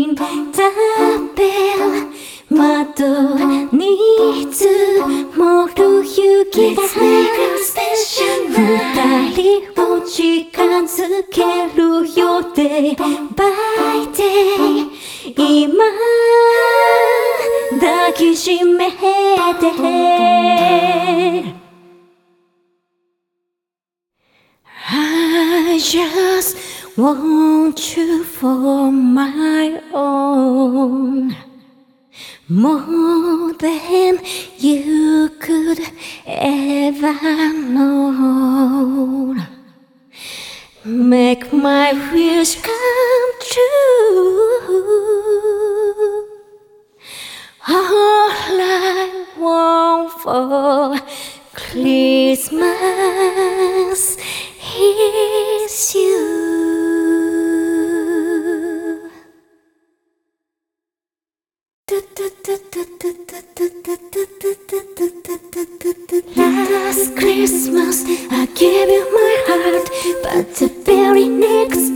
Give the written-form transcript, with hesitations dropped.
食べる窓に積もる雪が二人を近づける予定 By day 今抱きしめてI just want you for my own More than you could ever know Make my wish come true All I want for Christmas is you Last Christmas I gave you my heart But the very next